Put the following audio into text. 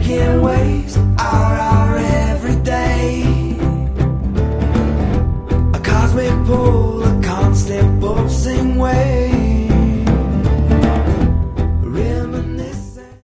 making waves are our everyday. A cosmic pull, a constant pulsing wave.